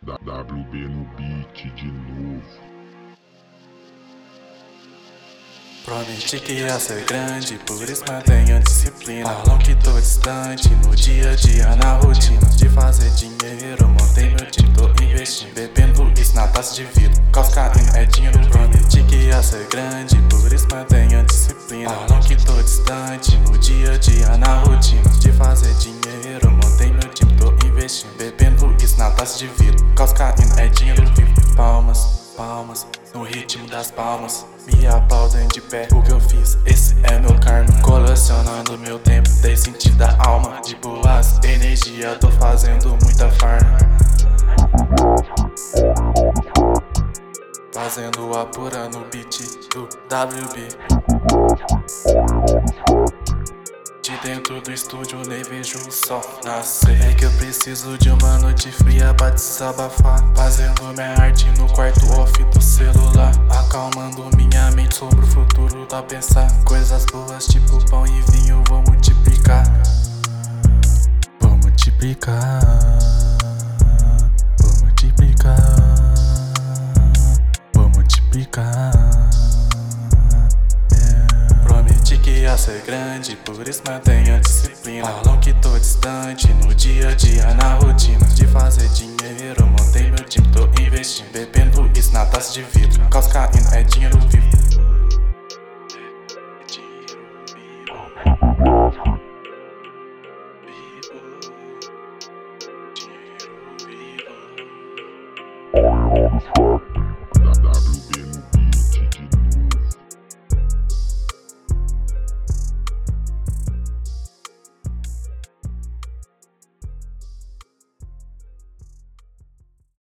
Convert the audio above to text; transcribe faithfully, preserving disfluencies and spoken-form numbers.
W B no beat de novo. Prometi que ia ser grande, por isso mantenho a disciplina. Falam que tô distante, no dia a dia, na rotina de fazer dinheiro. Montei meu time, tô investindo, bebendo isso na taça de vidro. Coscaína é dinheiro. Prometi que ia ser grande, por isso mantenho a disciplina. Falam que tô distante, no dia a dia, na rotina de fazer dinheiro. Montei meu time, tô investindo, bebendo isso na taça de vidro. Coscaína é dinheiro vivo. Palmas, palmas, no ritmo das palmas. Me aplaudem de pé, o que eu fiz, esse é meu karma. Colecionando meu tempo, dei sentido da alma. De boas energia, tô fazendo muita farma. Fazendo a pura no beat do W B. De dentro do estúdio nem vejo o sol nascer. É que eu preciso de uma noite fria pra desabafar. Fazendo minha arte no quarto off do celular. Acalmando minha mente sobre o futuro pra pensar. Coisas boas tipo pão e vinho vou multiplicar. Vou multiplicar. Vou multiplicar. Vou multiplicar. Prometi que ia ser grande, por isso mantenho a disciplina. Falam que tô distante, no dia a dia, na rotina de fazer dinheiro. Montei meu time, tô investindo, bebendo isso na taça de vidro. Coscaína é dinheiro vivo.